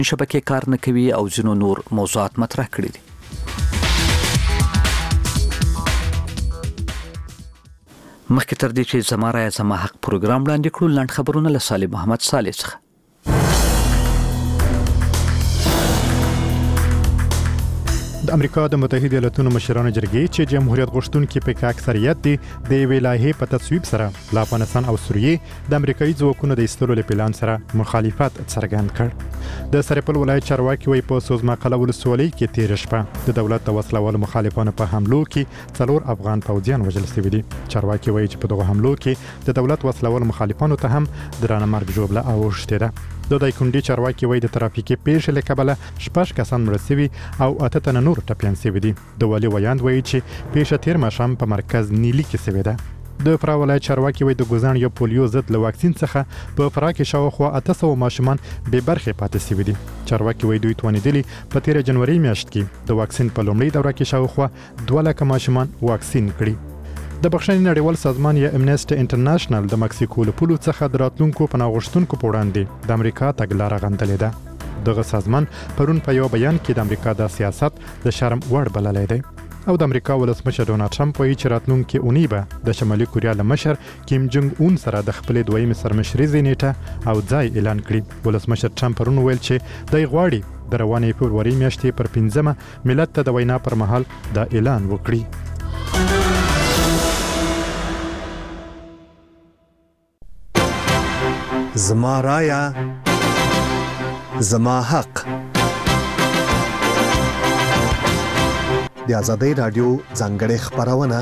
شبکې کار نه کوي او ځینو نور موضوعات مطرح کړي دي. مخکې تر دې چې زما رایه زما حق پروګرام وړاندې کړو، لنډ خبرونه له صالح محمد صالح څخه. د امریکا د متحده ایالاتونو مشرانو جرګې چې جمهوریت غوښتونکي پکې اکثریت دي د یوې لایحې په تصویب سره له افغانستان او سوریې د امریکایي ځواکونو د ایستلو له پلان سره مخالفت څرګند کړ. د سرپل ولایت چارواکي وایي په سوزما قلعه ولسوالۍ کې تېره شپه د دولت د وسلوالو مخالفانو په حملو کې 4 افغان پوځیان وژل شوي دي. چارواکي وایي چې په دغه حملو کې د دولت وسلوالو مخالفانو ته هم درانه مرګ ژوبله اوښتې ده. د دایکنډي چارواکي وایي د ترافیکي پیښې له کبله 6 کسان مړه شوي او 8 تنه نور ټپیان شوي دي. د والي ویاند وایي چې پیښه تېر ماښام په مرکز نیلي کې شوې ده. د فراه ولایت چارواکي وایي د ګوزان یو پولیو ضد له واکسین څخه په فراه کې شاوخوا 800 ماشومان بې برخې پاتې شوي دي. چارواکي وایي دوی توانېدلي په 13 جنوري میاشت کې د واکسین په لومړۍ دوره کې شاوخوا 2 لکه ماشومان واکسین کړي. د بخښنې نړیوال سازمان یا امنیسټي انټرنیشنل د مکسیکو له پولو څخه د راتلونکو پناه غوښتونکو په وړاندې د امریکا تګلاره غندلې ده. دغه سازمان پرون په یو بیان کې د امریکا د سیاست د شرم وړ بللی دی او د امریکا ولسمشر ډونالد ټرمپ وایي چې راتلونکي اونۍ به د شمالي کوریا له مشر کیم جونګ اون سره د خپلې دویمې سرمشریزې نیټه او ځای اعلان کړي. ولسمشر ټرمپ پرون ویل چې دی غواړي د روانې فبروري میاشتې پر 5مه ملت ته د وینا پر مهال دا اعلان وکړي. زما رایه زما حق. د آزادۍ رادیو ځانګړې خبرونه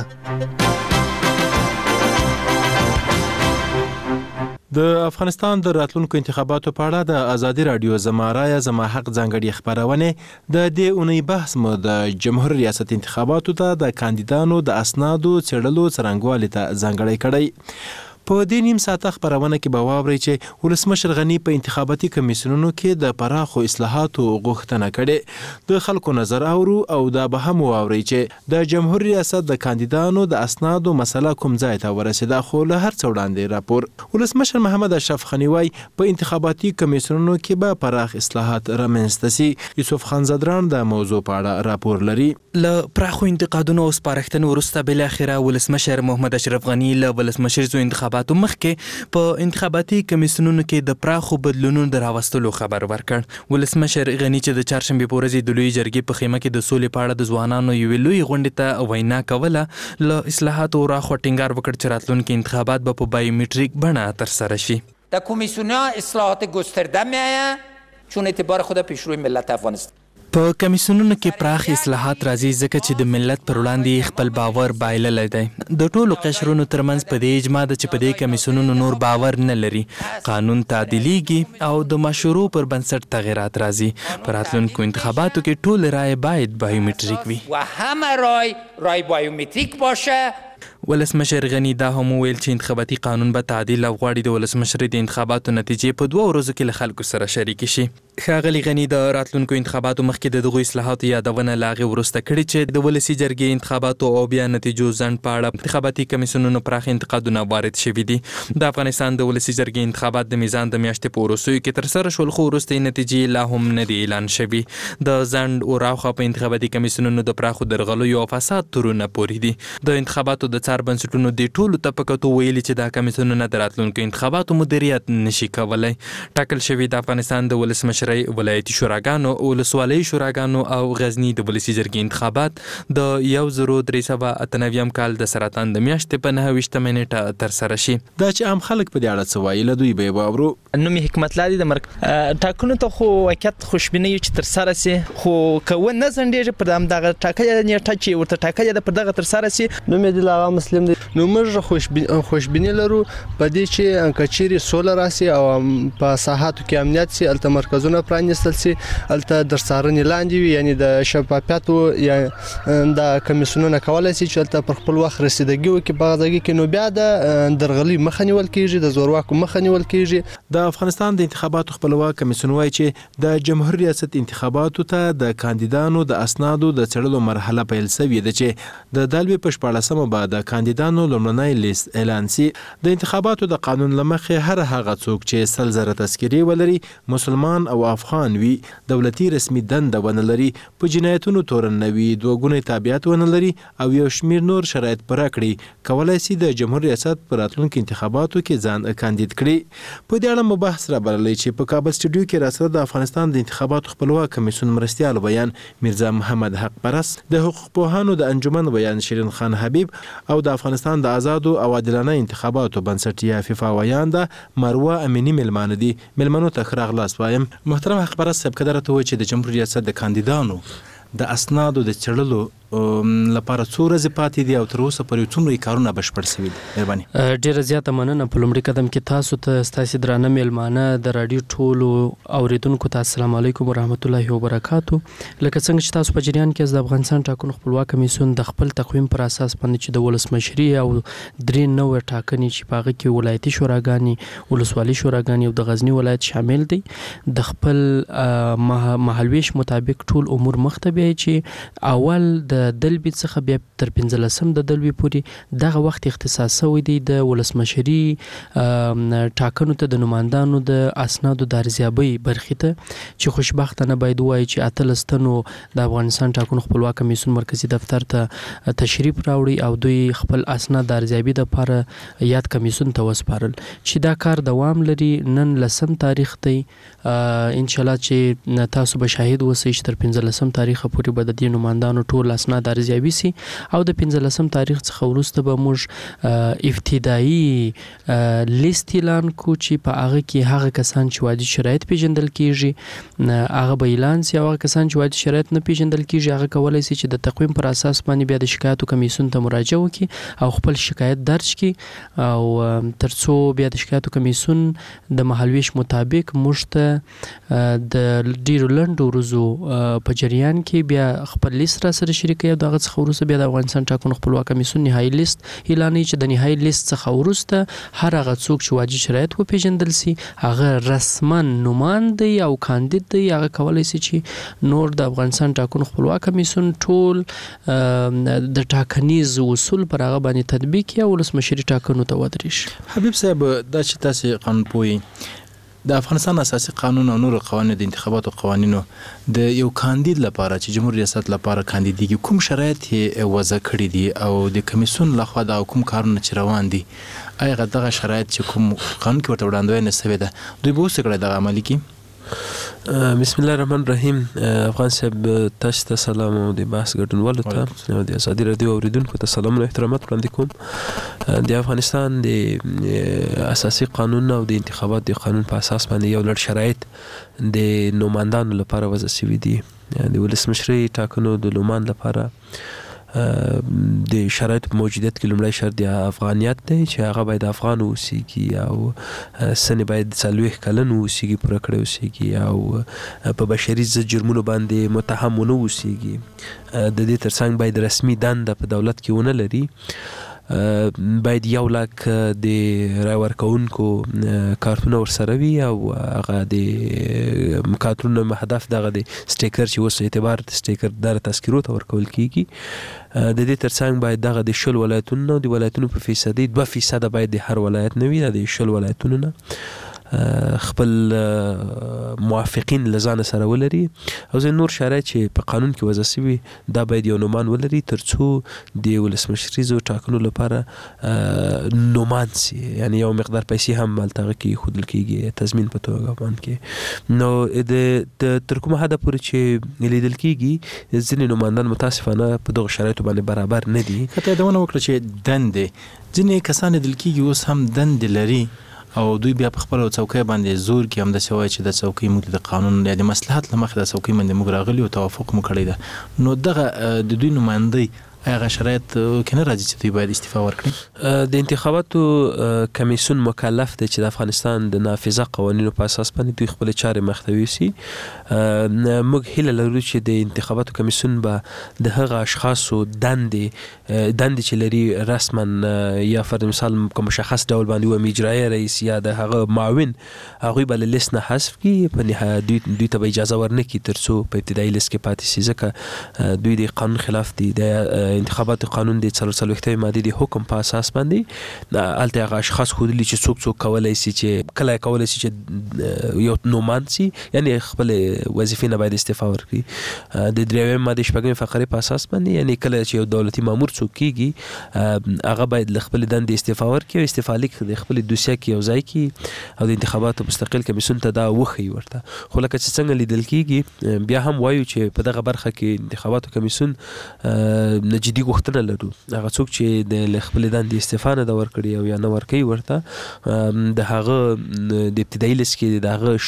د افغانستان د راتلونکو انتخاباتو په اړه د آزادۍ رادیو زما رایه زما حق ځانګړې خبرونه د دې اونۍ بحث مو د جمهور ریاست انتخاباتو ته د کاندیدانو د اسنادو څېړلو څرنګوالي ته ځانګړی کړی. په دې نیم ساعته خبرونه کې به واورئ چې ولسمشر غني په انتخاباتي کمیسیونونو کې د پراخو اصلاحاتو غوښتنه کړې. د خلکو نظر اورو او دا به هم واورئ چې د جمهور ریاست د کاندیدانو د اسنادو مسله کوم ځای ته ورسېده. خو له هر څه وړاندې راپور ولسمشر محمد اشرف غني وایي په انتخاباتي کمیسیونونو کې به پراخ اصلاحات رامنځته سي. یوسف خان زدران د موضوع په اړه راپور لري. له پراخو انتقادونو او سپارښتنو وروسته بالاخره ولسمشر محمد اشرف غني له ولسمشریزو انتخاباتو مخکې په انتخاباتي کمیسیونونو کې د پراخو بدلونونو د راوستلو خبر ورکړ. ولسمشر غني چې د چهارشنبې په ورځ د لوی جرګې په خیمه کې د سولې په اړه د ځوانانو یوې لوی غونډې ته وینا کوله، له اصلاحاتو راخوا ټینګار وکړ چې راتلونکي انتخابات به په بایومتریک بڼه ترسره شي. در کمیسیون‌ها اصلاحات گسترده می‌آید چون اعتبار خود پیشروی ملت افغانستان. په کمیسیونونو کې پراخ اصلاحات راځي ځکه چې د ملت پر وړاندې خپل باور بایللی دی. د ټولو قشرونو ترمنځ په دې اجماع ده چې په دې کمیسیونونو نور باور نه لري. قانون تعدیلیږي او د مشورو پر بنسټ تغیرات راځي. په راتلونکو انتخاباتو کې ټول رای باید بایومتریک وي و همه رای بایومتریک باشه. ولسمشر غني دا هم ویل چې انتخاباتي قانون به تعدیل او غواړي د ولسمشر د انتخاباتو نتیجې په 2 ورځو کې له خلکو سره شریک شي. ښاغلي غني د راتلونکو انتخاباتو مخکې د دغو اصلاحاتو یادونه لا هغې وروسته کړې چې د ولسي جرګې انتخاباتو او بیا نتیجو ځنډ په اړه انتخاباتي کمیسیونونو پراخ انتقادونه وارد شوي دي. د افغانستان د ولسي جرګې انتخابات د میزان د میاشتې په وروستیو کې ترسره شول، خو وروستۍ نتیجې لا هم نه دي اعلان شوي. د ځنډ او راوخوا په انتخاباتي کمیسیونونو د پراخو درغلیو او فساد تورونه پورې دي. د انتخاباتو د څار بنسټونو د ټولو طبقاتو ویلي چې دا کمیسیونونه د راتلونکو انتخاباتو مدیریت نشي کولی. ټاکل شوي د افغانستان د ولسمشرۍ ولایتي شوراګانو، ولسوالۍ شوراګانو او غزني د ولسي جرګې انتخابات د 1398 کال د سرطان د میاشتې په 29 نیټه ترسره شي. دا چې عام خلک په دې اړه څه وایي له دوی به یې واورو. نوم یې حکمت الله دی. د ټاکنو ته خو واقعیت خوشبیني چې ترسره سي، خو که ونه ځنډېږي پر همدغه ټاکلې نیټه چې ورته ټاکلې ده پر دغه ترسره سي. نوم یې دلغه مسلم دی. نو موږ خوشبیني لرو په دې چې کچېرې سوله راسي او په ساحاتو کې امنیت سي، الته مرکزونه پرانیستل سي، الته درڅارنې لاندې وي، یعنی د شفافیت یا د کمیسیونونو کولای سي چې الته پر خپل وخت رسیدګي وکړي په غږی کې. نو بیا د درغلي مخه نیول کیږي، د زورواکو مخه نیول کیږي. د افغانستان د انتخاباتو خپلواک کمیسیون وایي چې د جمهور ریاست انتخاباتو ته د کاندیدانو د اسنادو د څېړلو مرحله پیل شوې ده چې د دالوي په 14مه به د کاندیدانو لومړنی لیست اعلان سي. د انتخاباتو د قانون لمخې هر هغه څوک چې 100,000 تذکرې ولري، مسلمان او افغان وي، دولتي رسمي دنده ونه لري، په جنایتونو تورن نه وي، دوه ګونی تابعیت ونه لري او یو شمیر نور شرایط پوره کړي، کولای سي د جمهور ریاست په راتلونکو انتخاباتو کې ځان کاندید کړي. په دې اړه مو بحث را بللی چې په کابل سټوډیو کې راسره د افغانستان د انتخاباتو خپلواک کمیسیون مرستیال بیان میرزا محمد حق پرست، د حقوق پوهانو د انجمن بیان شیرین خان حبیب او د افغانستان د آزادو او عادلانه انتخاباتو بنسټ یا فیفا ویان د مروه امینی ملمانه دي. ملمنو ته ښه راغلاست وایم. محترم حق پرست صاحب، که درته ووایي چې د جمهور ریاست د کاندیدانو د اسنادو د څېړلو لپاره څو ورځې پاتې دي او تر اوسه پورې څومره کارونه بشپړ شوي دي؟ مهرباني. ډېره زیاته مننه. په لومړي قدم کې تاسو ته ستاسې درانه میلمانه د راډیو ټولو اوریدونکو ته السلام علیکم ورحمت الله وبرکاتو. لکه څنګه چې تاسو په جریان کې د افغانستان ټاکنو خپلواک کمیسیون د خپل تقویم پر اساس باندې چې د ولسمشري او 3 نوې ټاکنې چې په هغه کې ولایتي شوراګانې، ولسوالي شوراګانې او د غزنی ولایت شامل دي، د خپل مهالویش مطابق ټول امور مخته بیایي چې اول د دلبي څخه بیا تر 15 د دلبي پورې دغه وخت اختصاص شوی دی د ولسمشري ټاکنو ته د نمائندانو د اسنادو د ارزیابۍ برخې ته، چې خوشبختانه باید ووایي چې 18 تنو د افغانستان ټاکنو خپلواک کمیسیون مرکزی دفتر ته تشریف راوړي او دوی خپل اسناد د ارزیابۍ لپاره یاد کمیسیون ته وسپارل، چې دا کار دوام لري. نن 10 تاریخ دی، ان شاء الله چې تاسو به شاهد اوسئ چې تر 15 تاریخ پورې به د دې نمائندانو ټول اسناد ارزیابي سي او د 15 تاریخ څخه وروسته به موږ ابتدایي لیست اعلان کو چې په هغه کې هغه کسان چې واجب شرایط پیژندل کیږي هغه به اعلان سي، او هغه کسان چې واجب شرایط نه پیژندل کیږي هغه کولای سي چې د تقویم پر اساس باندې بیا د شکایتو کمیسیون ته مراجعه وکړي او خپل شکایت درج کړي، او ترڅو بیا د شکایتو کمیسیون د مهالویش مطابق موږ ته د ډیرو لنډو ورځو په جریان کې بیا خپل لیست را سره شریک او دغه څخه وروسته بیا د افغانستان ټاکنو خپلواک کمیسیون نهایي لیست اعلانوي، چې د نهایي لیست څخه وروسته هر هغه څوک چې واجب شرایط وپیژندل سي هغه رسما نماینده او کاندید دی، هغه کولای سي چې نور د افغانستان ټاکنو خپلواک کمیسیون ټول د ټاکنیز اصول پر هغه باندې تطبیق کړي او ولسمشري ټاکنو ته ودرېږي. حبیب صاحب، دا چې تاسو قانون پوهی د افغانستان اساسي قانون او نور قوانین د انتخاباتو قوانینو د یو کاندید لپاره چې جمهور ریاست لپاره کاندیدیږي کوم شرایط یې وضع کړي دي او د کمیسیون لخوا د کوم کارونه چې روان دي هغه دغه شرایط چې کوم قانون کې ورته وړاندوینه شوې ده دوی به اوس کړی د عملي کې؟ بسم الله الرحمن الرحیم. افغان صاحب تاسو ته سلام او د بحث ګډونوالو ته او د ازادي رادیو اوریدونکو ته سلام او احترامات وړاندې کوم. د افغانستان د اساسي قانون او د انتخابات د قانون په اساس باندې یو لړ شرایط د نمائندانو لپاره وضع شوي دي. د ولسمشري ټاکنو د نمائند لپاره د شرایط په موجودیت کې لومړی شرط د افغانیت دی چې هغه باید افغان اوسیږي او سن باید 40 کلن اوسیږي، پوره کړی اوسیږي او په بشري ضد جرمونو باندې متهم ونه اوسیږي. د دې ترڅنګ باید رسمي دنده په دولت کې ونه لري، باید 1 لک د رای ورکوونکو کارتونه ورسره وي او هغه د کارتونو هدف دغه د سټیکر چې اوس اعتبار د سټیکر در تذکرو ته ورکول کیږي. د دې ترڅنګ باید دغه د 10 ولایتونو د ولایتونو په فیصدي 2% باید د هر ولایت نه وي، د 10 ولایتونو نه خپل موافقین لزان سره ولري او زه نور شرایط چې په قانون کې وضع شوي دا باید یو نومان ولري ترڅو د ولسمشریزو ټاکنو لپاره نومان سي، یعنی یو مقدار پیسې هم ملتغه کې خودل کېږي تضمین په توګه باندې. نو د تر کومه حد پورې چې لیدل کېږي ځینې نمایندان متاسفانه په دغه شرایطو باندې برابر نه دي. کته دا ونه وکړه چې دندې ځینې کسان لیدل کېږي اوس هم دندې لري او دوی بیا په خپل څوکۍ باندې زور کې هم د سوای چې د څوکۍ موږ د قانون یا د مصلحت لمخې د څوکۍ باندې موږ راغلي او توافق مو کړی ده. نو دغه د دوی نمائندۍ هغه شرایط کې نه راځي چې دوی باید استعفا ورکړي؟ د انتخاباتو کمیسیون مکلف دی چې د افغانستان د نافذه قوانینو په اساس باندې دوی خپل چارې مخته یوسي. موږ هیله لرو چې د انتخاباتو کمیسیون به د هغه اشخاصو دندې چې لري رسما یا فرض مثال کوم مشخص ډول باندې و اجرایي رئیس یا د هغه معاون هغوی به له لیست نه حذف کړي، په نهایت دوی ته به اجازه ورنکړي ترڅو په ابتدایي لیست کې پاتې شي، ځکه دوی د قانون خلاف دي. د انتخابات قانون د 44 ماده د حکم په اساس باندې الته هغه اشخاص خودلی چې څوک کولای شي چې کله کولای شي چې یو نومان سي یعنی خپل وظیفې نه باید استعفا ورکړي د 3 ماده شپږم فقره په اساس باندې یعنی کله چې یو دولتي مامور څوک کیږي هغه باید خپل دندې استعفا ورکړي او استعفا لیک د خپل دوسیه کې یو ځای کې او د انتخاباتو مستقل کمیسیون ته دا وخی ورته خو لکه چې څنګه لیدل کیږي بیا هم وایو چې په دغه برخه کې انتخاباتو کمیسیون جدي غوښتنه لرو هغه څوک چې د خپل دندې استعفا نه ورکړي او یا نه ورکړي ورته د هغه د ابتدایي لیست کې د هغه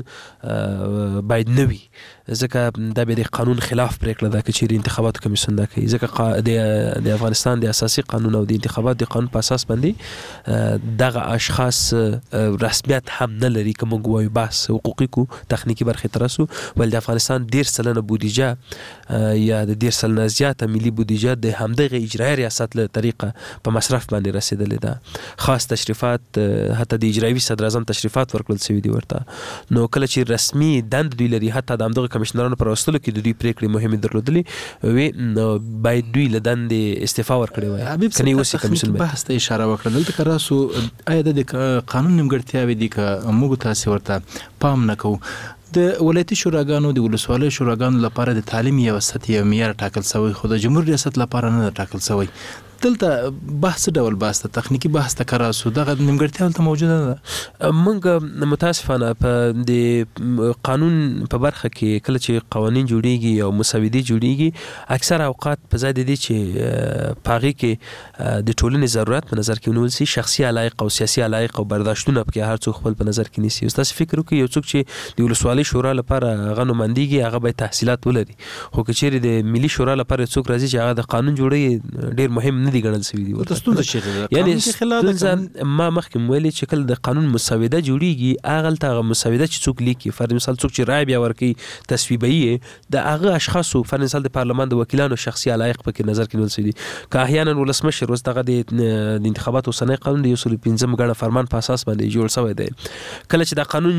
شتون باید نه وي ځکه دا به د قانون خلاف پریکړه ده چې انتخاباتو کمیسیون دا کوي ځکه د افغانستان د اساسي قانون او د انتخابات د قانون په اساس باندې دغه اشخاص رسمیت هم نه لري کوم غوي بحث حقوقي کو تخنیکی برخه ترسو ول د افغانستان 10% بودیجه یا د 10% زیاته ملي بودیجه د همدغه اجرایي ریاست له طریقه په مصرف باندې رسیدلې ده خاص تشریفات حتی د اجرایي صدر اعظم تشریفات ورکړل شوی دي ورته نو کله چې رسمي دند دوی لري حتی د همدغه کمشنرانو پر وسلو کې د دوی پریکړې مهمه درلودلې وي باید دوی له دند استعفا ورکړي وای کني وسی کمیسیون بحث ته اشاره وکړه دلته کراسو آیا د قانون نیمګړتیاوې دي که موږ تاسو ورته پام نکوو د ولایتي شوراګانو د ولسوالۍ شوراګانو لپاره د تعلیم یو سطحي معیار ټاکل شوی خو د جمهور ریاست لپاره نه ټاکل شوی دلته بحث ډول بحث ته تخنیکی بحث ته کراسو دغه نیمګړتیا دلته موجوده ده موږ متاسفانه په د قانون په برخه کې کله چې قوانین جوړیږي او مسودې جوړیږي اکثر اوقات په ځای د دې چې پاغي کې د ټولنې ضرورت په نظر کې ونیول شي شخصي علایق او سیاسي علایق او برداشتونه په هر څوک خپل په نظر کې نیسي تاسو فکر وکړئ یو څوک چې د ولسوالۍ شورا لپاره غنومندګي هغه به تحصیلات ولري خو کچېری د ملي شورا لپاره څوک راځي چې هغه د قانون جوړي ډیر مهم نه دي ګڼل شوی دي ورته یعنی ما مخکې ویلي چې کله د قانون مسوده جوړیږي هغه ته مسوده چې څوک لیکي فرض مثال څوک چې رائے بیا ورکي تصویبي د هغه اشخاصو فرض مثال د پارلمان د وکیلانو شخصي علایق په نظر کې نیول شوی دي که احیانا ولسمشر اوس دغه د انتخاباتو سنې قانون د 115 غړ فرمان په اساس باندې جوړ شوی دی کله چې د قانون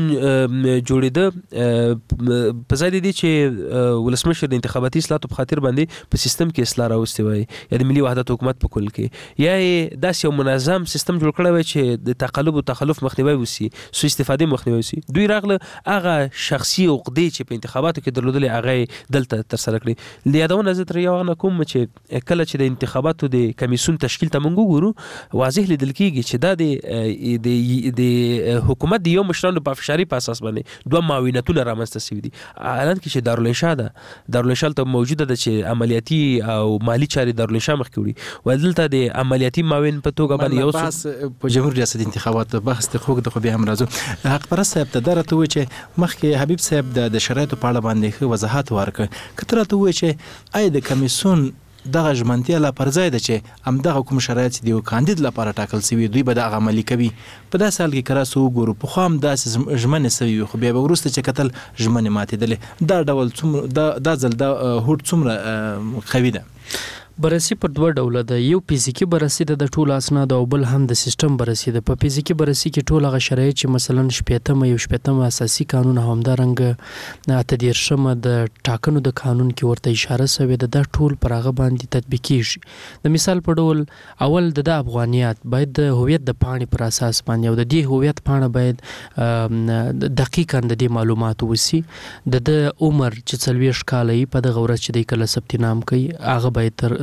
جوړیده په ځای دی چې ولسمشر د انتخاباتي اصلاحاتو په خاطر باندې په سیستم کې اصلاح راوستي وي یا د ملي وحدت حکومت په کل کې یا داس یو منظم سیستم جوړ کړی وي چې د تقلب او تخلف مخنیوي وسی سو استفاده مخنیوي وسی دوی راغله هغه شخصي عقدې چې په انتخاباتو کې درلودلې هغه دلته تر سره کړی لیادونه زه تر یو نه کوم چې کله چې د انتخاباتو د کمیسیون تشکیل ته مونږ ګورو واضح لیدل کیږي چې دا د حکومت د یو مشرانو په افشاری په اساس باندې دوه معاونتونه رامنځته شوي دي الان کې چې دارالانشا ده دارالانشا ته موجوده ده چې عملیاتي او مالی چارې دارالانشا مخ کړي ودلته د عملیاتي معاون په توګه باندې یو بحث په جمهور ریاست انتخابات بحث ته خوګ د خو به هم راځو حق پرست صاحب ته درته و چې مخکې حبیب صاحب د شرایطو په اړه باندې وضاحت ورکړ کتره ته و چې آی د کمیسیون دغه ژمنتیا لا پر ځای ده چې هم دغه کوم شرایط دی او کاندید لپاره ټاکل شوی دوی به د عملی کوي په داسې حال کې کراسو ګورو په خام داسې ژمنه سوي خو بیا ورسته چې قتل ژمنه ماتېدلې دا ډول څومره دا ځل دا هوټ څومره خوي ده بررسي پر دوه ډوله ده یو فزیکی بررسي د ټولو اسناد او بل هم د سیستم بررسي ده په فزیکی بررسي کې ټول هغه شرایط چې مثلا شپږم اساسي قانون همدارنګ اتدیرشمه د ټاکنو د قانون کې ورته اشاره شوې ده د ټول پر هغه باندې تطبیق کیږي د مثال په ډول اول د افغانیت باید د هویت د پاڼې پر اساس باندې او د دې هویت پاڼه باید دقیقاً د دې معلومات وسی د عمر چې 40 کال په دغه ورځ چې د کله ثبت نام کوي هغه باید تر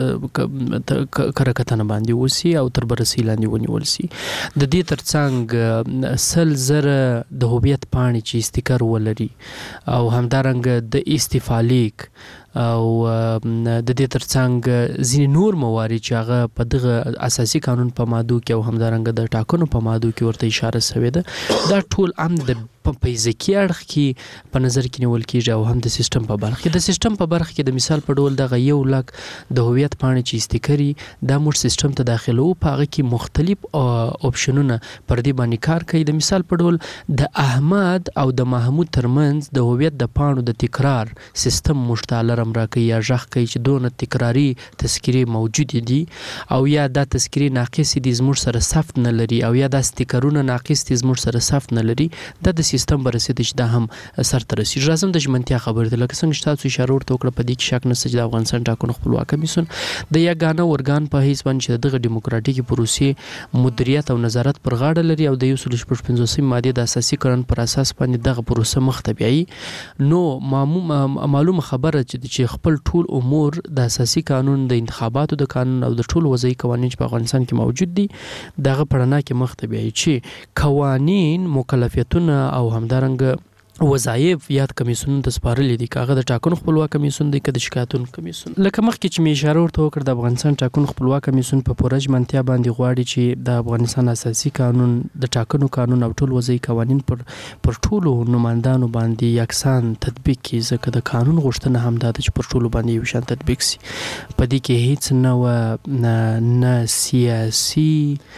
کرکتنه باندې وسی او تر بررسي لاندې ونیول شي د دې ترڅنګ سل زره د هویت پاڼې چې استیکر ولري او همدارنګ د استفالیک او د دې ترڅنګ ځینې نور موارد چې هغه په دغه اساسي قانون په ماده کې او همدارنګ د ټاکنو په ماده کې ورته اشاره شوې ده دا ټول هم د په فزیکی اړخ کې په نظر کې نیول کېږي او هم د سیستم په برخه کې د سیستم په برخه کې د مثال په ډول دغه یو لک د هویت پاڼې چې استیکري دا موږ سیستم ته داخلو په هغه کې مختلف اپشنونه پر دې باندې کار کوي د مثال په ډول د احمد او د محمود ترمنځ د هویت د پاڼو د تکرار سیستم مشتعل هم راکوي یا ژغ کوي چې دونه تکراري تذکرې موجود دي او یا دا تذکرې ناقص دي زموږ سره ثبت نه لري او یا دا سټیکرونه ناقص دي زموږ سره ثبت نه لري دا د سیستم برسېدي چې دا هم سرته رسیږي. راځم د ژمنتیا خبرې ته، لکه څنګه چې تاسو اشاره ورته وکړه په دې کې شک نشته چې د افغانستان ټاکنو خپلواک کمیسیون د یګانه ورګان په حیث باندې چې دغه ډیموکراتیکي پروسې مدیریت او نظارت پر غاړه لري او د 155 ماده د اساسي قانون پر اساس باندې دغه پروسه مخ ته بیایي. نو معلومه خبره چې خپل ټول امور د اساسي قانون د انتخاباتو د قانون او د ټول وضعي قوانین چې په افغانستان کې موجود دي دغه پړنا کې مخ ته بیایي چې قوانین مکلفیتونه او همدارنګه وظایف یاد کمیسیون ته سپارلي دي، کاغه د ټاکنو خپلواک کمیسیون دی که د شکایتونو کمیسیون. لکه مخکې چې مې اشاره ورته وکړه د افغانستان ټاکنو خپلواک کمیسیون په پوره ژمنتیا باندې غواړي چې د افغانستان اساسي قانون د ټاکنو قانون او ټول وضعي قوانین پر ټولو نمایندانو باندې یکسان تطبیق کړي، ځکه د قانون غوښتنه هم دا ده چې پر ټولو باندې یو شان تطبیق سي. په دې کې هیڅ نه سیاسي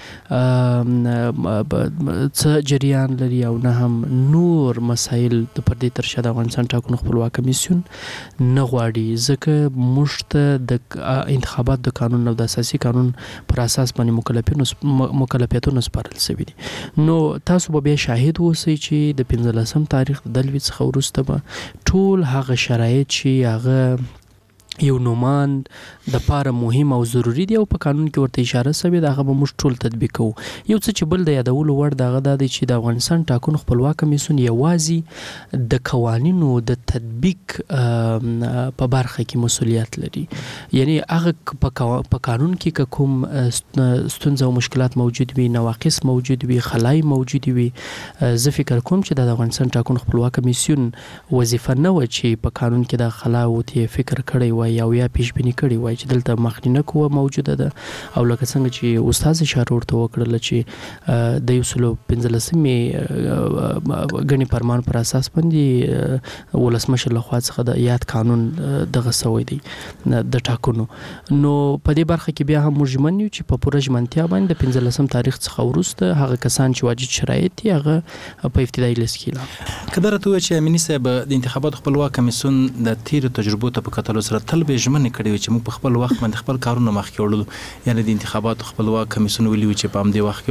څه جریان لري او نه هم نور مسایل د پردې تر شا د افغانستان ټاکنو خپلواک کمیسیون نه غواړي، ځکه موږ ته د انتخابات د قانون او د اساسي قانون پر اساس باندې مکلفیتونه سپارل شوي دي. نو تاسو به بیا شاهد اوسئ چې د 15 تاریخ د دلوي څخه وروسته به ټول هغه شرایط چې هغه یو نوماند د پاره مهم او ضروری دی او په قانون کې ورته اشاره شوې ده هغه به موږ ټول تطبیق کوو. یو څه چې بل د یادولو وړ دغه دا دی چې د افغانستان ټاکنو خپلواک کمیسیون یوازې د قوانینو د تطبیق په برخه کې مسؤلیت لري، یعنی هغه په قانون کې کوم ستونزې او مشکلات موجود وي، نواقص موجود وي، خلای موجود وي، زه فکر کوم چې د افغانستان ټاکنو خپلواک کمیسیون وظیفه نه و چې په قانون کې د خلا او فکر کړی وای او یا پیش بینی کړی وای چې دلته مخنیه قوه موجوده ده او لکه څنګه چې استاد اشاره ورته وکړل چې د 115 غني فرمان پر اساس باندې ولسمشر لخوا څخه د یاد قانون دغه سوی دی د ټاکنو. نو په دې برخه کې بیا هم مجمن یو چې په پوره ژمنتیا باندې د 15 تاریخ څخه وروسته هغه کسان چې واجد شرایط دي هغه په ابتدایي لیست کې اعلان کړه. ته چې امینی صاحب د انتخابات خپلواک کمیسیون د تیر تجربو ته په کتلو سره تل به ژمنه کړې چې موږ په خپل وخت باندې خپل کارونه مخکې وړو، یعنی د انتخاباتو خپلواک کمیسیون ویلي چې په همدې وخت کې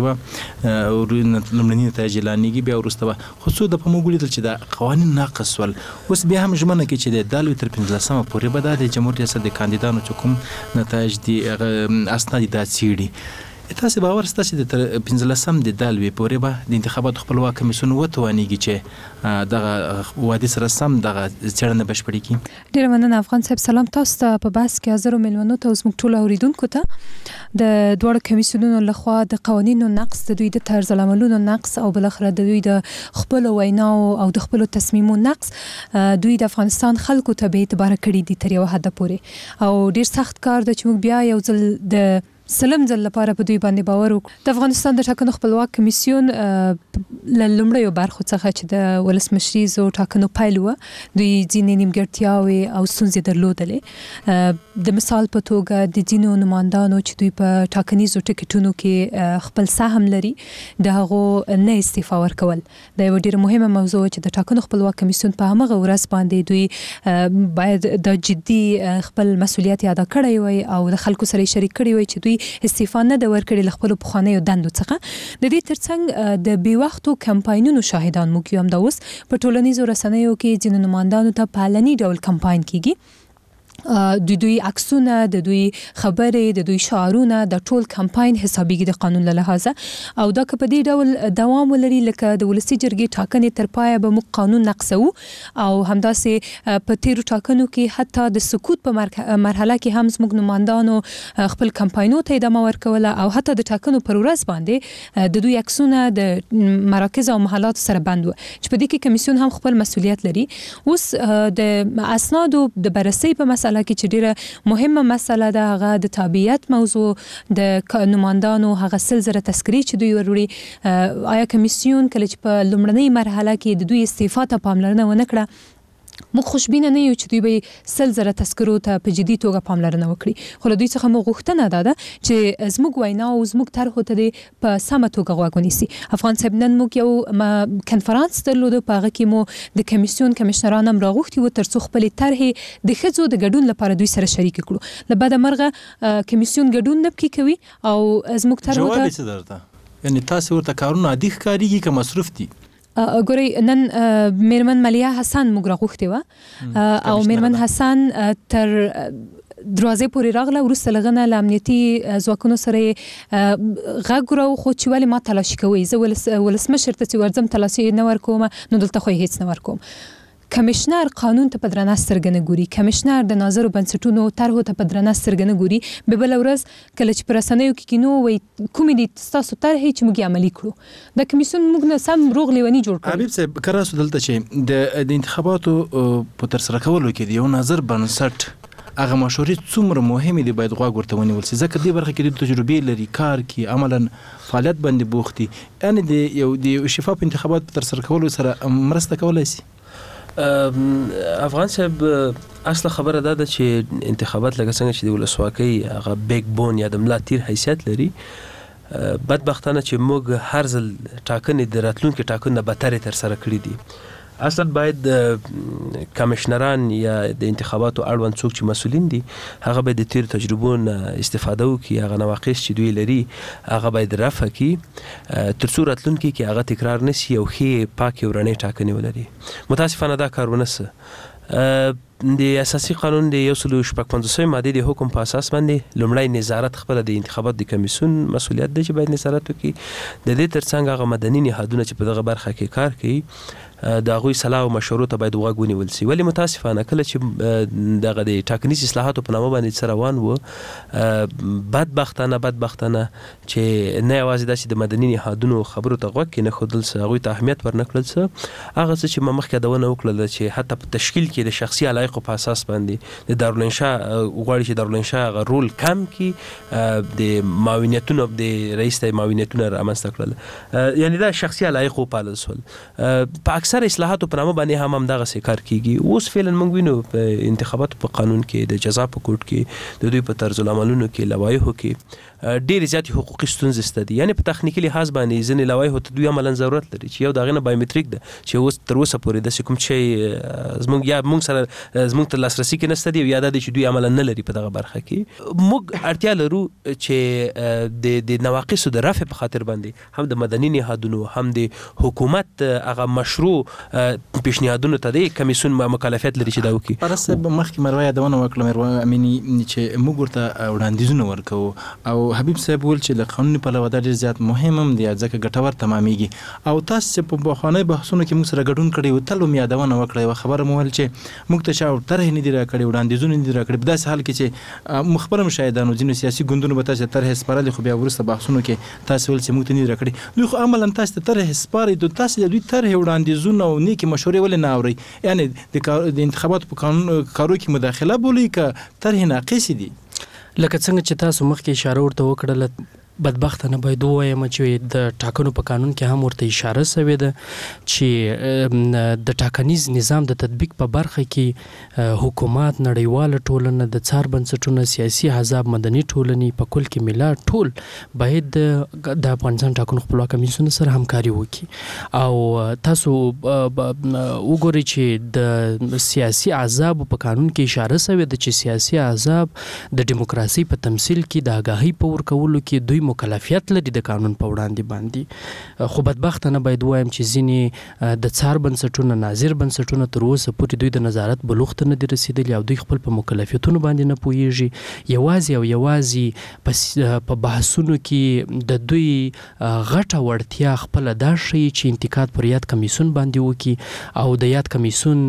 به لومړني نتایج اعلانېږي بیا وروسته به خصوصا د په موږ لیدل چې د قوانین ناقص ول. اوس بیا هم ژمنه کوي چې د دالوي تر 15 پورې به د جمهوریت ریاست د کاندیدانو چې کوم نتایج دي اسناد دا څیړي. تاسو باور ستاسو د 15 د دالوي پورې به د انتخابات خپلواک کمیسیون وتوانیږي چې دغه وادي سره سم دغه څېړنه بشپړي کړي؟ ډېر مننه افغان صاحب. سلام تاسو ته په بحث کې حاضر مېلمنو ته زموږ ټول اوریدونکو ته د دوه کمیسیونونو لخوا د قوانینو نقض، د دوی د طرز العملونو نقض او بل اخر د دوی د خپل ویناو او د خپل تصمیمونو نقض دوی د افغانستان خلکو ته به اعتبار کړی دي تر یو حد پورې او ډېر سخت کار د چې موږ بیا یو ځل د سلام ځل لپاره په دوی باندې باور وکړو. د افغانستان د ټاکنو خپلواک کمیسیون له لومړیو برخو څخه چې د ولسمشریزو ټاکنو پیل و دوی ځینې نیمګړتیاوې او ستونزې درلودلې. د مثال په توګه د ځینو نمایندانو چې دوی په ټاکنیزو ټکټونو کې خپل سهم لري د هغو نه استعفا ورکول دا یو ډېره مهمه موضوع چې د ټاکنو خپلواک کمیسیون په همغه ورځ باندې دوی باید د جدي خپل مسؤلیت ادا کړی وي او د خلکو سره شریک کړی وي چې دوی استعفا نه د ورکړي له خپل پخوانیو دندو څخه. د دې ترڅنګ د بې وختو کمپاینونو شاهدان موږ یو هم دا اوس په ټولنیزو رسنیو کې ځینو نمایندانو ته په علني ډول کمپاین کیږي. د دوی عکسونه، د دوی خبرې، د دوی شعارونه د ټول کمپاین حسابيږي د قانون له لحاظه او دا که په دې ډول دوام ولري لکه د ولسي جرګې ټاکنې تر پایه به موږ قانون نقضو او همداسې په تیرو ټاکنو کې حتی د سقوط په مرحله کې هم زموږ نمایندانو خپل کمپاینونو ته ادامه ورکوله او حتی د ټاکنو پر ورځ باندې د دوی عکسونه د مراکز او محلات سره بند و چې په دې کې کمیسیون هم خپل مسؤلیت لري. اوس د اسنادو د بررسي په مسله کې چې ډیره مهمه مسله ده هغه د تابعیت موضوع د نمایندانو هغه 100,000 تذکرې چې دوی وروړي. آیا کمیسیون کله چې په لومړنۍ مرحله کې د دوی استعفا ته پاملرنه ونه کړه موږ خوشبینه نه یو چې دوی به 100,000 تذکرو ته په جدي توګه پاملرنه وکړي، خو له دوی څخه موږ غوښتنه ده چې زموږ وینا او زموږ طرحو ته په سمه توګه غوږ ونیسي. افغان صاحب نن موږ یو کنفرانس درلود، په هغه کې مو د کمیسیون کمشنران هم راغوښتي وو ترڅو خپلې طرحې د ښځو د ګډون لپاره دوی سره شریک کړو. له بده مرغه کمیسیون ګډون نه پکې کوي او زموږ طرحو ته جواب یې څه درته؟ یعنی تاسو ورته کارونه عادي ښکارېږي که مصروف دي؟ ګورئ نن میرمن ملیه حسن موږ راغوښتې وه او میرمن حسن تر دروازې پورې راغله، وروسته له هغه نه له امنیتي ځواکونو سره غږ راو خو چې ولې ما تلاشي کوئ، زه ولسمشر ته چې ورځم تلاشي نه ورکوم، نو دلته خو یې هېڅ نه ورکوم. کمیشنر قانون ته په درنه سترګه نه ګوري، کمیشنر د ناظرو بنسټونو طرحو ته په درنه سترګه نه ګوري. به بله ورځ کله چې په رسنیو کې کینو وایي کومې دي ستاسو طرحې چې موږ یې عملي کړو. دا کمیسیون موږ نه سم روغ لیوني جوړ کړو. حبیب صاحب که راسو دلته چې د انتخاباتو په ترسره کولو کې د یو ناظر بنسټ هغه مشورې څومره مهمې دي باید غوږ ورته ونیول سي، ځکه دې برخه کې د تجربې لري، کار کې عملا فعالیت باندې بوخت دي، یعنې د یو شفاف انتخابات په ترسره کولو سره مرسته کولی سي. افغان صاحب اصله خبره ده چې انتخابات لکه څنګه چې د ولسواکۍ هغه بیک بون یا د ملا تیر حیثیت لري، بدبختانه چې موږ هر ځل ټاکنې د راتلونکي ټاکنو بدترې ترسره کړي دي. اصلا باید کمشنران یا د انتخاباتو اړوند څوک چې مسؤلین دي هغه باید د تیر تجربو نه استفاده وکړي، هغه نواقص چې دوی لري هغه باید رفع کړي ترڅو راتلونکي کې هغه تکرار نشي او ښې پاکې او رڼې ټاکنې ولري. متاسفانه دا کار ونه سه. د اساسي قانون د 156 ماده د حکم په اساس باندې لومړی نظارت خپل د انتخابات د کمیسیون مسؤلیت دی چې باید نظارت وکړي. د دې ترڅنګ هغه مدني نهادونه چې په دغه برخه کې کار کوي د هغوی صلاح او مشورو ته باید غوږ ونیول سي. ولې متاسفانه کله چې دغه د ټاکنیز اصلاحاتو په نامه باندې څه روان و، بدبختانه چې نه یوازې دا چې د مدني نهادونو خبرو ته غوږ کې نه ښودل سه، هغوی ته اهمیت ور نه کړل سه، هغه څه چې ما مخکې یادونه وکړله چې حتی په تشکیل کې د شخصي علایقو په اساس باندې د دارالانشا غواړي چې دارالانشا هغه رول کم کړي، د معاونیتونو د رئیس ته معاونیتونه رامنځته کړل، یعنی دا شخصي علایق وپالل سول. په اکثر اصلاحاتو په نامه باندې هم دغسې کار کیږي. اوس فعلا موږ وینو په انتخاباتو په قانون کې، د جزا په کوډ کې، د دوی په طرز العملونو کې، لوایحو کې ډېرې زیاتې حقوقي ستونزې شته دي. یعنې په تخنیکي لحاظ باندې ځینې لوایحو ته دوی عملا ضرورت لري چې یو د هغې نه بایومټریک ده چې اوس تر اوسه پورې داسې کوم شی زموږ یا موږ سره زموږ تر لاسرسي کې نشته دي، یا دا دی چې دوی عملا نه لري په دغه برخه کې. موږ اړتیا لرو چې د نواقصو د رفع په خاطر باندې هم د مدني نهادونو هم د حکومت هغه مشروع پیشنهادونو ته د کمیسیون مکلفیت لري چې دا وکړي. پرس مخکې مروه یادونه وکړه مروه امینی چې موږ ورته وړاندیزونه ورکوو او حبیب صاحب ویل چې د قانوني پلوه دا ډېر زیات مهم هم دی ځکه ګټور تمامیږي. او تاسو چې په پخوانیو بحثونو کې موږ سره ګډون کړی و، تل مو یادونه وکړه، یوه خبره مو ویل چې موږ ته چا طرحې نه دي راکړې، وړاندیزونه نه دي راکړې، په داسې حال کې چې خپله مشاهدانو ځینو سیاسي ګوندونو به تاسو ته طرحې سپارلې، خو بیا وروسته بحثونو کې تاسو ویل چې موږ ته نه دي راکړې. دوی خو عملا تاسو ته طرحې سپاري، تاسو د دوی طرحې وړاندیزونه او نیکې مشورې ولې نه اورئ؟ یعنې د انتخاباتو په کارو کې مداخله بولئ که طرحې ناقصې دي؟ لکه څنګه چې تاسو مخکې اشاره ورته وکړله، بدبختانه باید ووایم چې د ټاکنو په قانون کې هم ورته اشاره شوې ده چې د ټاکنیز نظام د تطبیق په برخه کې حکومت، نړیواله ټولنه، د څار بنسټونه، سیاسي احزاب، مدني ټولنې، په کل کې ملت ټول باید د افغانستان ټاکنو خپلواک کمیسیون سره همکاري وکړي. او تاسو وګورئ چې د سیاسي احزابو په قانون کې اشاره شوې ده چې سیاسي احزاب د دیموکراسي په تمثیل کې، د آګاهۍ په ورکولو کې دوی مکلفیت لري د قانون په وړاندې باندې. خو بدبختانه باید وایم چې ځینې د څار بنسټونه، ناظر بنسټونه تر اوسه پورې دوی د نظارت بلوغ ته نه دي رسېدلي او دوی خپل په مکلفیتونو باندې نه پوهېږي. یوازې په بحثونو کې د دوی غټه وړتیا خپله دا ښیي چې انتقاد پر یاد کمیسیون باندې وکړي او د یاد کمیسیون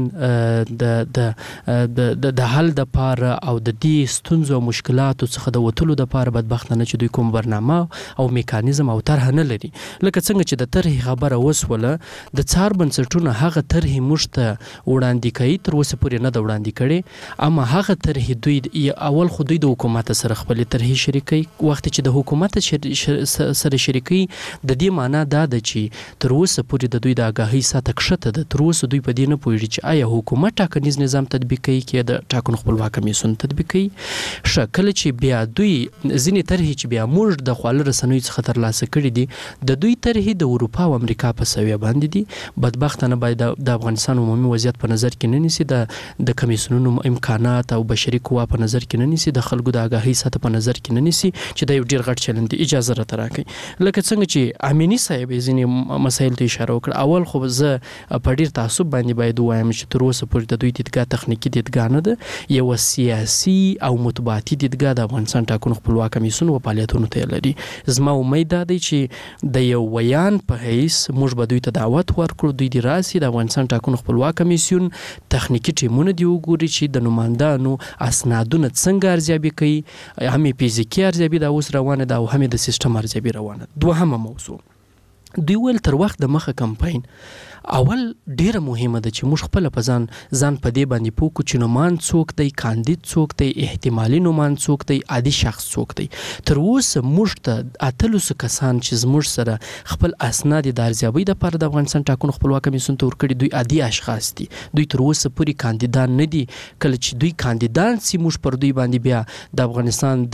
د حل دپاره او د دې ستونزو او مشکلاتو څخه د وتلو دپاره بدبختانه چې دوی کوم برنامه برنامه او میکانیزم او طرح نه لري. لکه څنګه چې د طرحې خبره وسوله د څار بنسټونه هغه طرحې موږ ته وړاندې کوي، تر اوسه پورې نه ده وړاندې کړې، اما هغه طرحې دوی اول خو دوی د حکومت سره خپلې طرحې شریکوي. وخت چې د حکومت سره شریکوي د دې معنا دا ده چې تر اوسه پورې د دوی د آګاهۍ سطح کښته ده. تر اوسه دوی په دې نه پوهېږي چې آیا حکومت ټاکنیز نظام تطبیق کوي که د ټاکنو خپلواک کمیسیون تطبیق کوي. ښه کله چې بیا دوی ځینې طرحې چې بیا موږ د خواله رسنیو څخه ترلاسه کړي دي د دوی طرحې د اروپا او امریکا په سویه باندې دي. بدبختانه باید د افغانستان عمومي وضعیت په نظر کې نه نیسي، د کمیسیونونو امکانات او بشري قوا په نظر کې نه نیسي، د خلکو د آګاهۍ سطح په نظر کې نه نیسي چې دا یو ډېر غټ چلند دی. اجازه راته راکړئ لکه څنګه چې امینی صاحب ځینې مسایل ته اشاره وکړه. اول خو زه په ډېر تعصب باندې باید ووایم چې تر اوسه پورې د دوی دیدګاه تخنیکي دیدګاه نه ده، یوه سیاسي او مطبوعاتي دیدګاه د افغانستان ټاکنو خپلواک کمیسیون و فعالیتونو ته لري. زما امید دا دی چې د یو ویان په حیث موږ به دوی ته دعوت ورکړو، دوی دې راسي د افغانستان ټاکنو خپلواک کمیسیون تخنیکي ټیمونه دې وګوري چې د نمایندانو اسنادونه څنګه ارزیابي کوي، هم یې فزیکي ارزیابي دا اوس روانه ده او هم یې د سیستم ارزیابي روانه ده. دوهمه موضوع دوی ویل تر وخت د مخه کمپاین اول ډیره مهمه ده چې موږ خپل په ځان په دې باندې پوه کړو چې نومان څوک دی، کاندید څوک دی، احتمالي نومان څوک دی، عادي شخص څوک دی. تر اوسه موږ ته 800 کسان چې زموږ سره خپل اسناد د ارزیابۍ دپاره د افغانستان ټاکنو خپلواک کمیسیون ته ورکړي، دوی عادي اشخاص دي، دوی تر اوسه پورې کاندیدان نه دي. کله چې دوی کاندیدان سي موږ پر دوی باندې بیا د افغانستان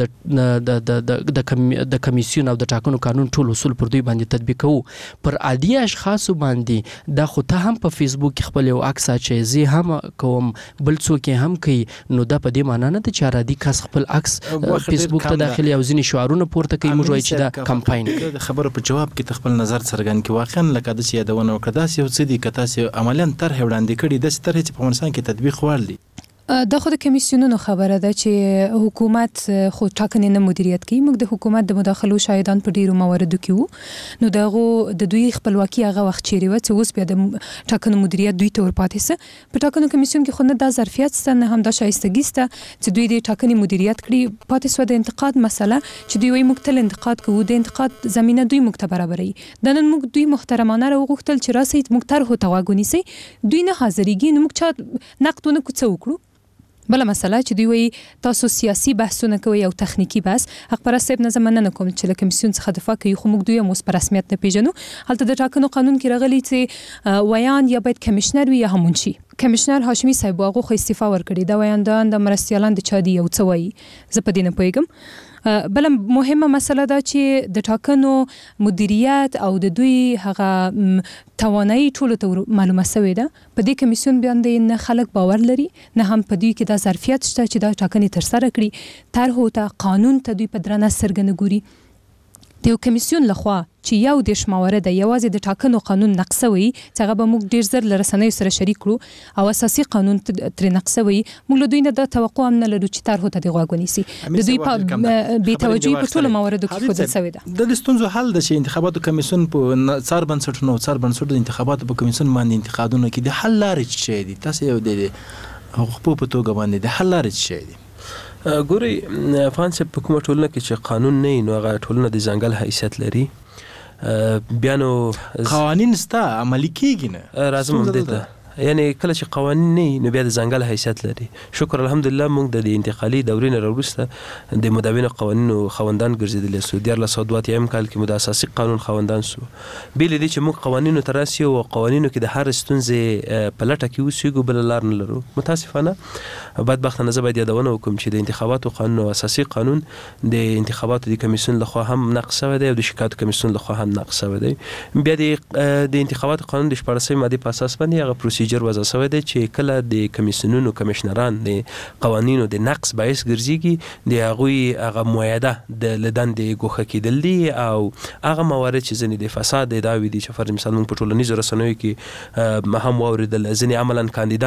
د کمیسیون او د ټاکنو قانون ټول اصول پر دوی باندې تطبیق کوو. پر عادي اشخاصو باندې دا خو ته هم په فیسبوک کې خپل یو عکس اچوي، زه هم کوم، بل څوک یې هم کوي، نو دا په دې معنا نه ده چې ارادي کس خپل عکس فیسبوک ته داخلي او ځینې شعارونه پورته کوي. موږ وایو چې دا کمپاین د خبرو په جواب کې خپل نظر څرګند کړي. واقعا لکه داسې یادونه وکړه داسې یو څه دي که تاسې عملیاً طرحې وړاندې کړي، داسې طرحې چې په افغانستان کې تطبیق وړ دي. دا خو د کمیسیونونو خبره ده چې حکومت خو ټاکنې نه مدیریت کوي. موږ د حکومت د مداخلو شاهدان په ډیرو مواردو کې وو، نو دغه د دوی خپلواکي هغه وخت چیرې وه چې اوس بیا د ټاکنو مدیریت دوی ته ورپاتې سه. په ټاکنو کمیسیون کې خو نه دا ظرفیت سته نه هم دا شایستګي سته چې دوی د ټاکنې مدیریت کړي. پاتې سوه د انتقاد مسله چې دوی وایي موږ تل انتقاد کوو، د انتقاد زمینه دوی موږ ته برابروي. دا نن موږ دوی محترمانه راوغوښتل چې راسئ موږ طرحو ته غوږ ونیسئ، دوی نه حاضرېږي، نو موږ چا نقد ونه کړو څه وکړو. بله مسله چې دوی وایي تاسو سیاسي بحثونه کوئ او تخنیکي بحث. حقپرست صاحب نه زه مننه کوم چې له کمیسیون څخه دفاع کوي، خو موږ دوی هم اوس په رسمیت نه پیژنو. هلته د ټاکنو قانون کې راغلی چې ویان یا باید کمیشنر وي یا هم منشي. کمیشنر هاشمي صاحب هغه خو استعفا ورکړې، دا ویاندان د مرستیالان د چا دي او څه وایي، زه په دې نه پوهېږم. بله مهمه مسله ده چې د ټاکنو مدیریت او د دوی هغه توانایي ټولو ته معلومه سوې ده. په دې کمیسیون باندې نه خلک باور لري، نه هم په دوی کې دا ظرفیت شته چې دا ټاکنې ترسره کړي. طرحو ته، قانون ته دوی په درنه سترګه نه ګوري. د یو کمیسیون لخوا چې یو دېرش مورده یوازې د ټاکنو قانون نقصوي، چې هغه به موږ ډېر زر له رسنیو سره شریک کړو، او اساسي قانون ترې نقصوي، موږ له دوی نه دا توقع هم نه لرو چې طرحو ته دې غوږ ونیسي. د دوی په بېتوجهي په ټولو موردو کې ښودل سوې ده. د دې ستونزو حل ده چې انتخاباتو کمیسیون په څار بنسټونو او څار بنسټو د انتخاباتو په کمیسیون باندې انتقادونه کوي. د حل لارې څه شی دي؟ تاسو یو د حقوقو په توګه باندې د حل لارې څه شی دي؟ ګورئ افغان صاحب، په کومه ټولنه کې چې قانون نه وي نو هغه ټولنه د ځانګړی حیثیت لري. بیا نو قوانین ستا عملي کېږي نه، راځم همدې ته. یعنی کله چې قوانین نه وي نو بیا د ځانګړی حیثیت لري. شکر الحمدلله موږ د انتقالي دورې نه راوروسته د مدونو قوانینو خاوندان ګرځېدلي سو. 1972 کال کې موږ د اساسي قانون خاوندان سو. بې له دې چې موږ قوانینو ته راسي او قوانینو کې د هر ستونزې په لټه کې اوسېږو، بله لار نه لرو. متاسفانه بدبختانه زه باید یادونه وکړم چې د انتخاباتو قانون او اساسي قانون د انتخاباتو د کمیسیون لخوا هم نقض شوی دی او د شکایاتو کمیسیون لخوا هم نقض شوی دی. بیا د انتخاباتو قانون د 14 ماده په اساس باندې هغه پروسیجر وضع شوی دی چې کله د کمیسیونونو کمیشنران د قوانینو د نقض باعث ګرځېږي، د هغوی هغه معاهده د دندې ګوښه کېدل دي او هغه موارد چې ځینې د فساد ادعاوې دي چې فرض مثال موږ په ټولنیزو رسنیو کې هم واورېدل، ځینې عملاً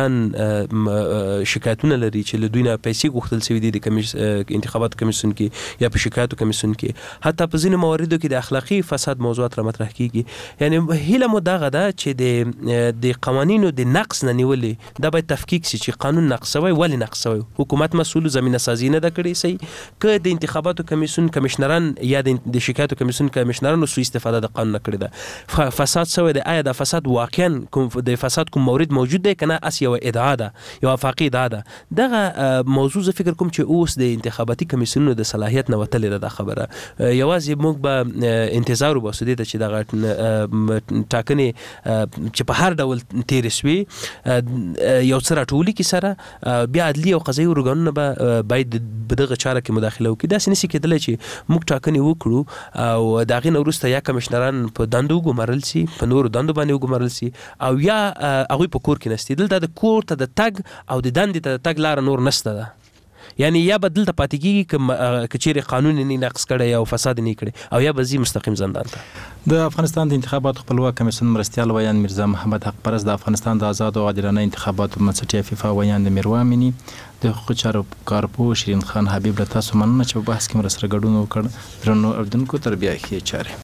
کاندیدان شکایتونه لري چې له دوی نه پیسې غوښتل شوي دي د انتخاباتو کمیسیون کې یا په شکایاتو کمیسیون کې. حتی په ځینو مواردو کې د اخلاقي فساد موضوعات را مطرح کېږي. یعنې هیله مو دغه ده چې د قوانینو د د نقص نه نیولې دا باید تفکیک شي چې قانون نقص شوی ولې نقص شوی. حکومت مسؤل زمینه سازي نه ده کړې سي که د انتخاباتو کمیسیون کمشنران یا د شکایتو کمیسیون کمشنرانو سوء استفاده د قانون نه کړې ده. فساد شوی دی، آیا د فساد واقعا د فساد کوم مورد موجود دی کنه اس یو ادعا ده یو افاقي ادعا ده. دغه موضوع زه فکر کوم چې اوس د انتخاباتي کمیسیونونو د صلاحیت نه وتلې ده خبره. یوازې موږ به انتظار وباسو دې ته چې دغه ټاکنې چې په هر ډول تیرې شوي یو څه راټولي کې سره بیا عدلي او قضایي ارګانونه به باید په دغه چاره کې مداخله وکړي. داسې نشي کېدلی چې موږ ټاکنې وکړو او د هغې نه وروسته یا کمشنران په دندو وګمارل سي، په نورو دندو باندې وګمارل سي او یا هغوی په کور کې نستي. دلته د کور ته د تګ او د دندې ته د تګ لاره نور نشته ده. یعنی یا به دلته پاتې کېږي که چیرې قانون نه نقض کړی او فساد نه کړی او یا به ځي مستقیم زندان ته. د افغانستان د انتخاباتو خپلواک کمیسیون مرستیال ویان میرزا محمد حق پرست، د افغانستان د آزاد او عادلانه انتخاباتو بنسټ فیفا ویان د میروا امینی، د حقوقي چارو کارپوه شیرین خان حبیب له تاسو مننه چې په بحث کې مرسته ګډون وکړ. درنو اردوونکو تر بیا ښې چارې.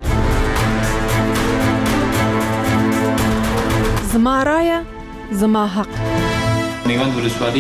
زما رایه زما حق. میوند ولسوالي